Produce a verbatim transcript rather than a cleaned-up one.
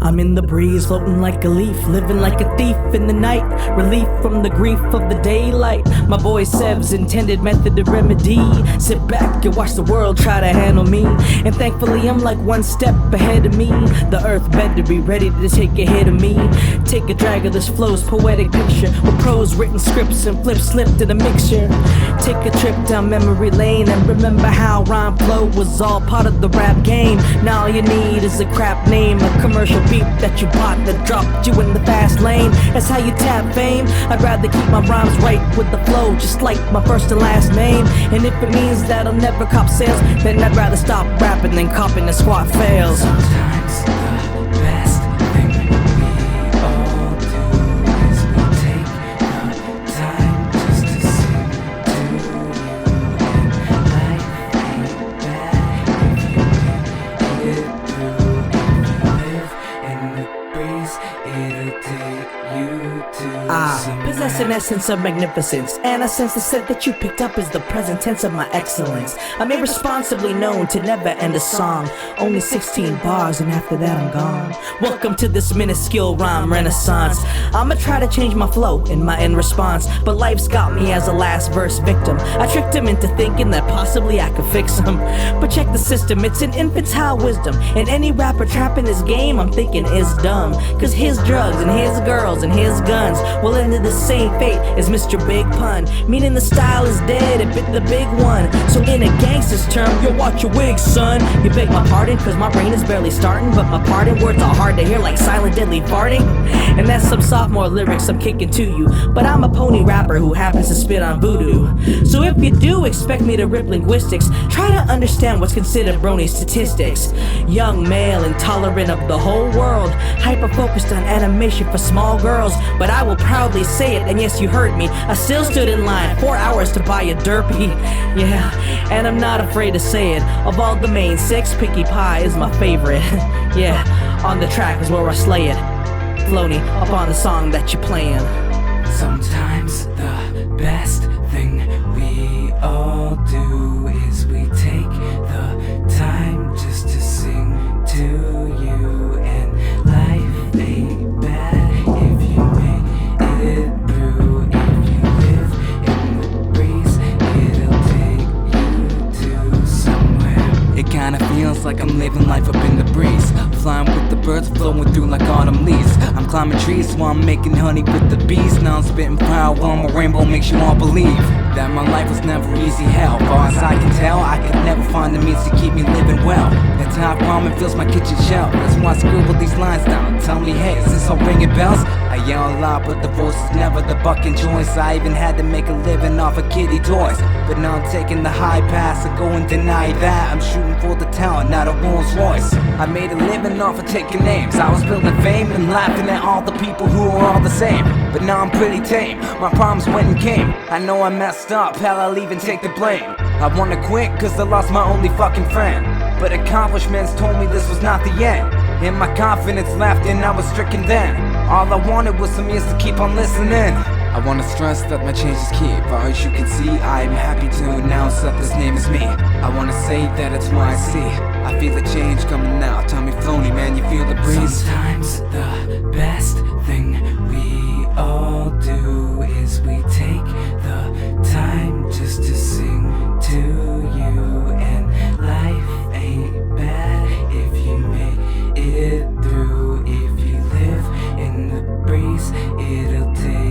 I'm in the breeze, floating like a leaf, living like a thief in the night, relief from the grief of the daylight. My boy Seb's intended method of remedy. Sit back and watch the world try to handle me, and thankfully I'm like one step ahead of me. The earth better be ready to take a hit of me. Take a drag of this flow's poetic picture, with prose, written scripts, and flips slipped in a mixture. Take a trip down memory lane and remember how rhyme flow was all part of the rap game. Now all you need is a crap name, a commercial beat that you bought that dropped you in the fast lane. That's how you tap fame. I'd rather keep my rhymes right with the flow, just like my first and last name. And if it means that I'll never cop sales, then I'd rather stop rapping than copping the squat fails. Sometimes the best thing we all do is we take the time just to sing to you. And life ain't bad if you make it through. If you live in the breeze, it'll take you to Ah, somewhere. possess an essence of magnificence, and a sense the set that you picked up is the present tense of my excellence. I'm irresponsibly known to never end a song. Only sixteen bars and after that I'm gone. Welcome to this minuscule rhyme renaissance. I'ma try to change my flow in my end response, but life's got me as a last verse victim. I tricked him into thinking that possibly I could fix him. But check the system, it's an infantile wisdom, and any rapper trapping this game I'm thinking is dumb. Cause his drugs and his girls and his guns will end in the same fate as Mister Big Pun, meaning the style is dead, it bit the big one. So in a gangster's term, yo, watch your wig, son. You beg my pardon, cause my brain is barely starting, but my pardon words are hard to hear like silent deadly farting. And that's some sophomore lyrics I'm kicking to you, but I'm a pony rapper who happens to spit on voodoo. So if you do expect me to rip linguistics, try to understand what's considered brony statistics. Young male, intolerant of the whole world, hyper-focused on animation for small girls. But I will proudly say it, and yes, you heard me, I still stood in line four hours to buy a derpy. Yeah, and I'm not afraid to say it, of all the main six, Picky Pie is my favorite. Yeah, on the track is where I slay it, floating up on the song that you're playing. Sometimes the best thing we all do is we take the time just to sing to you. And life ain't bad if you make it through. If you live in the breeze, it'll take you to somewhere. It kinda feels like I'm living life up in the breeze, flying with the birds, flowing through like autumn leaves. I'm climbing trees while I'm making honey with the bees. Now I'm spitting power while my rainbow makes you all believe that my life was never easy hell. Far as I can tell, I could never find the means to keep me living well. That top ramen fills my kitchen shelf. That's why I scribble these lines down. Tell me, hey, is this all ringing bells? I yell a lot, but the voice is never the bucking joints. I even had to make a living off of kitty toys, but now I'm taking the high pass. I go and deny that. I'm shooting for the talent, not a Rolls Royce. I made a living off of taking names. I was building fame and laughing at all the people who are all the same. But now I'm pretty tame. My problems went and came. I know I messed up, hell, I'll even take the blame. I wanna quit cause I lost my only fucking friend, but accomplishments told me this was not the end. And my confidence left and I was stricken then. All I wanted was some ears to keep on listening. I wanna stress that my change is key. Far as you can see, I am happy to announce that this name is me. I wanna say that it's what I see. I feel the change coming now. Tell me, Phony, man, you feel the breeze? Sometimes the best thing we all do is we take the time just to sing to you. And life ain't bad if you make it through. If you live in the breeze, it'll take